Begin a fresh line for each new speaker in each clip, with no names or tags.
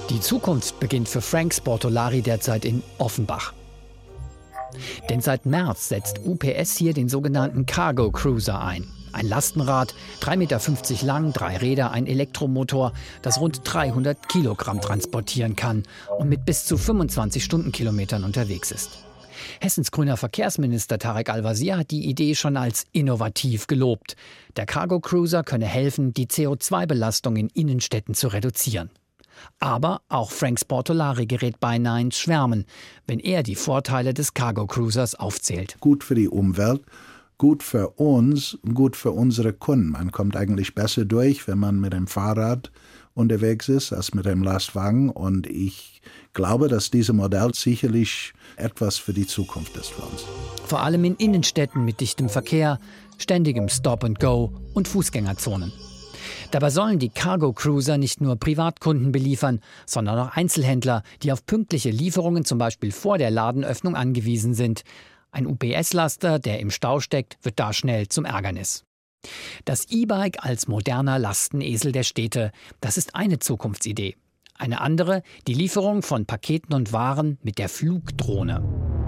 Die Zukunft beginnt für Frank Sportolari derzeit in Offenbach. Denn seit März setzt UPS hier den sogenannten Cargo Cruiser ein. Ein Lastenrad, 3,50 Meter lang, 3 Räder, ein Elektromotor, das rund 300 Kilogramm transportieren kann und mit bis zu 25 Stundenkilometern unterwegs ist. Hessens grüner Verkehrsminister Tarek Al-Wazir hat die Idee schon als innovativ gelobt. Der Cargo Cruiser könne helfen, die CO2-Belastung in Innenstädten zu reduzieren. Aber auch Frank Sportolari gerät beinahe ins Schwärmen, wenn er die Vorteile des Cargo Cruisers aufzählt.
Gut für die Umwelt, gut für uns, gut für unsere Kunden. Man kommt eigentlich besser durch, wenn man mit dem Fahrrad unterwegs ist, als mit dem Lastwagen. Und ich glaube, dass dieses Modell sicherlich etwas für die Zukunft ist für uns.
Vor allem in Innenstädten mit dichtem Verkehr, ständigem Stop-and-Go und Fußgängerzonen. Dabei sollen die Cargo Cruiser nicht nur Privatkunden beliefern, sondern auch Einzelhändler, die auf pünktliche Lieferungen zum Beispiel vor der Ladenöffnung angewiesen sind. Ein UPS-Laster, der im Stau steckt, wird da schnell zum Ärgernis. Das E-Bike als moderner Lastenesel der Städte, das ist eine Zukunftsidee. Eine andere, die Lieferung von Paketen und Waren mit der Flugdrohne.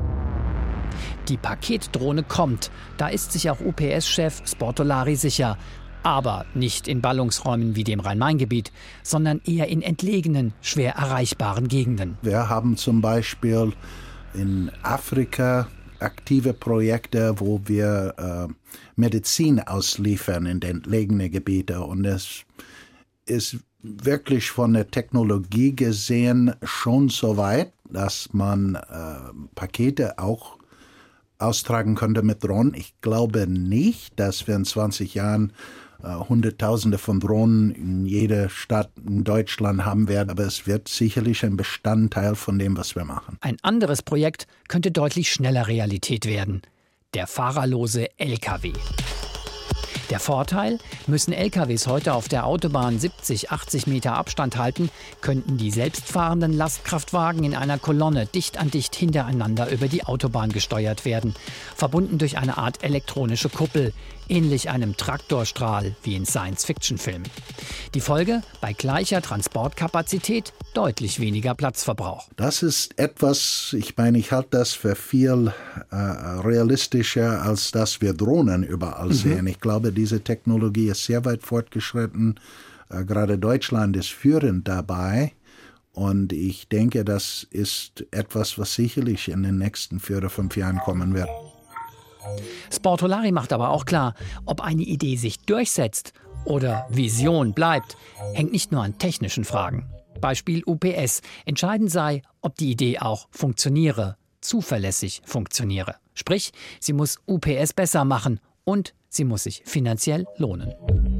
Die Paketdrohne kommt, da ist sich auch UPS-Chef Sportolari sicher. Aber nicht in Ballungsräumen wie dem Rhein-Main-Gebiet, sondern eher in entlegenen, schwer erreichbaren Gegenden.
Wir haben zum Beispiel in Afrika aktive Projekte, wo wir Medizin ausliefern in entlegene Gebiete. Und es ist wirklich von der Technologie gesehen schon so weit, dass man Pakete auch austragen könnte mit Drohnen. Ich glaube nicht, dass wir in 20 Jahren Hunderttausende von Drohnen in jeder Stadt in Deutschland haben werden. Aber es wird sicherlich ein Bestandteil von dem, was wir machen.
Ein anderes Projekt könnte deutlich schneller Realität werden. Der fahrerlose LKW. Der Vorteil: Müssen LKWs heute auf der Autobahn 70, 80 Meter Abstand halten, könnten die selbstfahrenden Lastkraftwagen in einer Kolonne dicht an dicht hintereinander über die Autobahn gesteuert werden, verbunden durch eine Art elektronische Kuppel, ähnlich einem Traktorstrahl wie in Science-Fiction-Filmen. Die Folge: bei gleicher Transportkapazität deutlich weniger Platzverbrauch.
Das ist etwas, ich halte das für viel realistischer, als dass wir Drohnen überall sehen. Ich glaube, diese Technologie ist sehr weit fortgeschritten. Gerade Deutschland ist führend dabei. Und ich denke, das ist etwas, was sicherlich in den nächsten 4 oder 5 Jahren kommen wird.
Sportolari macht aber auch klar, ob eine Idee sich durchsetzt oder Vision bleibt, hängt nicht nur an technischen Fragen. Beispiel UPS. Entscheidend sei, ob die Idee auch funktioniere, zuverlässig funktioniere. Sprich, sie muss UPS besser machen und sie muss sich finanziell lohnen.